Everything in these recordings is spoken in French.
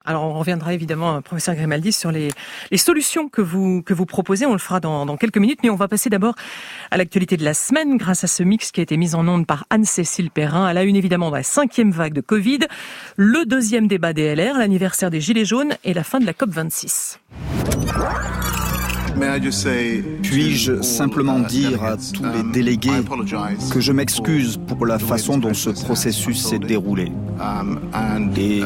Alors, on reviendra évidemment, professeur Grimaldi, sur les solutions que vous proposez. On le fera dans quelques minutes, mais on va passer d'abord à l'actualité de la semaine grâce à ce mix qui a été mis en onde par Anne-Cécile Perrin. À la une, évidemment, la 5e vague de Covid, le 2e débat des LR, l'anniversaire des Gilets jaunes et la fin de la COP26. Puis-je simplement dire à tous les délégués que je m'excuse pour la façon dont ce processus s'est déroulé. Et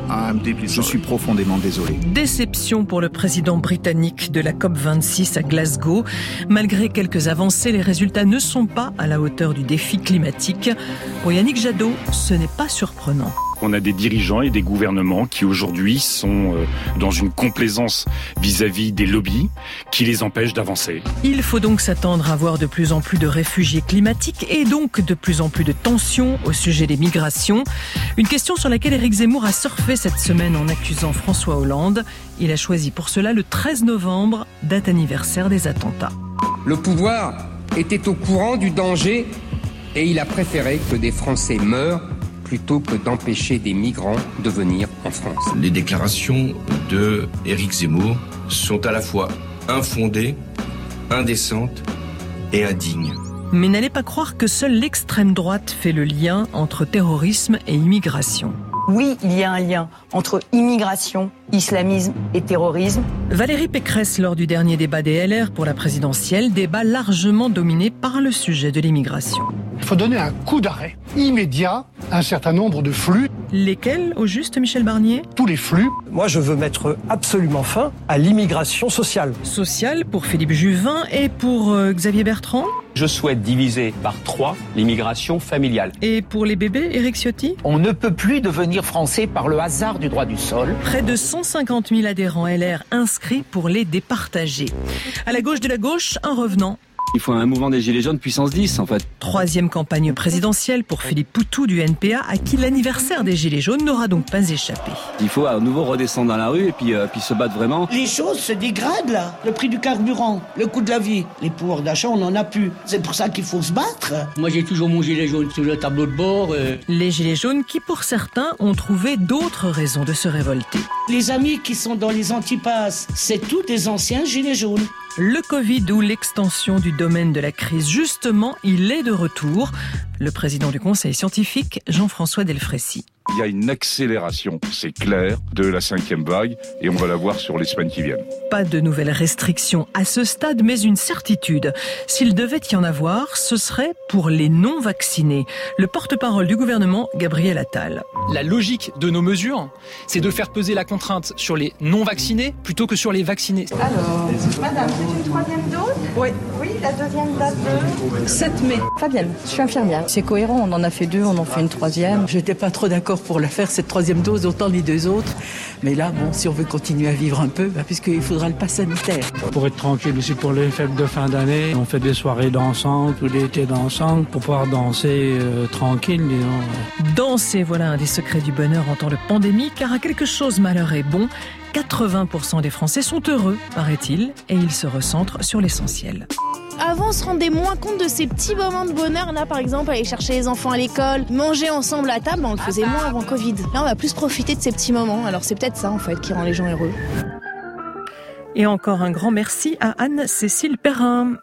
je suis profondément désolé. Déception pour le président britannique de la COP26 à Glasgow. Malgré quelques avancées, les résultats ne sont pas à la hauteur du défi climatique. Pour Yannick Jadot, ce n'est pas surprenant. On a des dirigeants et des gouvernements qui aujourd'hui sont dans une complaisance vis-à-vis des lobbies qui les empêchent d'avancer. Il faut donc s'attendre à voir de plus en plus de réfugiés climatiques et donc de plus en plus de tensions au sujet des migrations. Une question sur laquelle Éric Zemmour a surfé cette semaine en accusant François Hollande. Il a choisi pour cela le 13 novembre, date anniversaire des attentats. Le pouvoir était au courant du danger et il a préféré que des Français meurent plutôt que d'empêcher des migrants de venir en France. Les déclarations de Éric Zemmour sont à la fois infondées, indécentes et indignes. Mais n'allez pas croire que seule l'extrême droite fait le lien entre terrorisme et immigration. Oui, il y a un lien entre immigration, islamisme et terrorisme. Valérie Pécresse, lors du dernier débat des LR pour la présidentielle, débat largement dominé par le sujet de l'immigration. Il faut donner un coup d'arrêt immédiat à un certain nombre de flux. Lesquels, au juste, Michel Barnier ? Tous les flux. Moi, je veux mettre absolument fin à l'immigration sociale. Sociale pour Philippe Juvin et pour Xavier Bertrand ? Je souhaite diviser par 3 l'immigration familiale. Et pour les bébés, Éric Ciotti ? On ne peut plus devenir français par le hasard du droit du sol. Près de 150 000 adhérents LR inscrits pour les départager. À la gauche de la gauche, un revenant. Il faut un mouvement des Gilets jaunes puissance 10, en fait. 3e campagne présidentielle pour Philippe Poutou du NPA, à qui l'anniversaire des Gilets jaunes n'aura donc pas échappé. Il faut à nouveau redescendre dans la rue et puis se battre vraiment. Les choses se dégradent là. Le prix du carburant, le coût de la vie, les pouvoirs d'achat, on n'en a plus. C'est pour ça qu'il faut se battre. Moi, j'ai toujours mon gilet jaune sur le tableau de bord. Les Gilets jaunes qui, pour certains, ont trouvé d'autres raisons de se révolter. Les amis qui sont dans les antipasses, c'est tous des anciens Gilets jaunes. Le Covid ou l'extension du domaine de la crise, justement, il est de retour. Le président du Conseil scientifique, Jean-François Delfraissy. Il y a une accélération, c'est clair, de la 5e vague et on va la voir sur les semaines qui viennent. Pas de nouvelles restrictions à ce stade, mais une certitude. S'il devait y en avoir, ce serait pour les non-vaccinés. Le porte-parole du gouvernement, Gabriel Attal. La logique de nos mesures, c'est de faire peser la contrainte sur les non-vaccinés plutôt que sur les vaccinés. Alors, madame, c'est une 3e dose ? Oui. Oui, la 2e date de 7 mai. Fabienne, je suis infirmière. C'est cohérent, on en a fait 2, on en fait une 3e. J'étais pas trop d'accord pour la faire, cette 3e dose, autant les 2 autres. Mais là, bon, si on veut continuer à vivre un peu, puisqu'il faudra le pass sanitaire. Pour être tranquille aussi pour les fêtes de fin d'année, on fait des soirées dansantes ou des étés dansantes pour pouvoir danser tranquille, disons. Danser, voilà un des secrets du bonheur en temps de pandémie, car à quelque chose malheur est bon. 80% des Français sont heureux, paraît-il, et ils se recentrent sur l'essentiel. Avant, on se rendait moins compte de ces petits moments de bonheur. Là, par exemple, aller chercher les enfants à l'école, manger ensemble à table, on le faisait moins avant Covid. Là, on va plus profiter de ces petits moments. Alors, c'est peut-être ça, en fait, qui rend les gens heureux. Et encore un grand merci à Anne-Cécile Perrin.